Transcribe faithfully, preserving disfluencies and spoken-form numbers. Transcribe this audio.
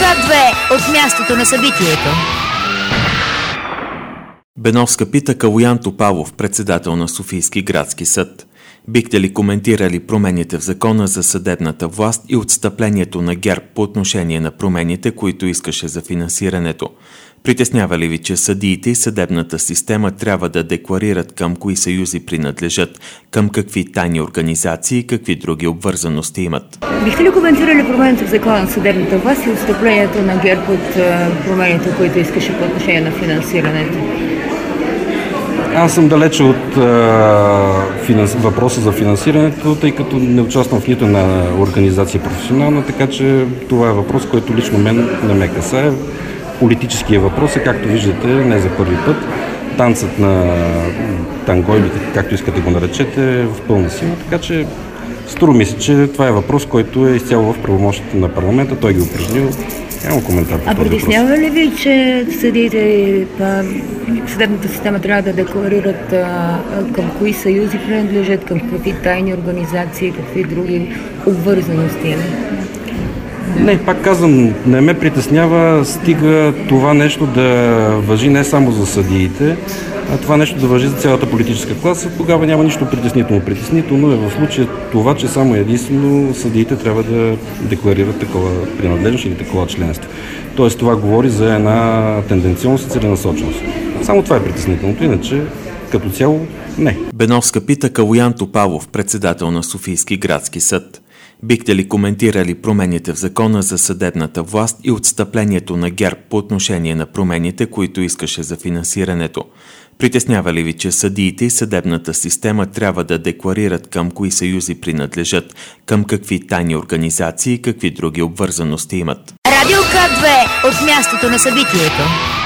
К две от мястото на събитието. Беновска пита Калоян Топалов, председател на Софийски градски съд. Бихте ли коментирали промените в закона за съдебната власт и отстъплението на ГЕРБ по отношение на промените, които искаше за финансирането? Притеснява ли ви, че съдиите и съдебната система трябва да декларират към кои съюзи принадлежат, към какви тайни организации и какви други обвързаности имат? Бихте ли коментирали промените в закона за съдебната власт и отстъплението на ГЕРБ от промените, които искаше по отношение на финансирането? Аз съм далече от а, финанс... въпроса за финансирането, тъй като не участвам в нито една организация професионална, така че това е въпрос, който лично мен не ме касае. Политическия въпрос е, както виждате, не за първи път. Танцът на танго, или както искате го наречете, е в пълна сила, така че струва ми се, че това е въпрос, който е изцяло в правомощите на парламента, той ги е упражнил. Няма коментар по а този въпрос. притеснява ли ви, че съдиите и съдебната система трябва да декларират а, към кои съюзи принадлежат, към какви тайни организации, какви други обвързаности има? Не, пак казвам, не ме притеснява, стига това нещо да важи не само за съдиите, а това нещо да важи за цялата политическа класа. Тогава няма нищо притеснително. Притеснително е в случая това, че само единствено съдиите трябва да декларират такова принадлежност или такова членство. Тоест това говори за една тенденциозност и целенасоченост. Само това е притеснителното, иначе като цяло не. Беновска пита Калоян Топалов, председател на Софийски градски съд. Бихте ли коментирали промените в закона за съдебната власт и отстъплението на ГЕРБ по отношение на промените, които искаше за финансирането? Притеснява ли ви, че съдиите и съдебната система трябва да декларират към кои съюзи принадлежат, към какви тайни организации и какви други обвързаности имат? Радио К две от мястото на събитието.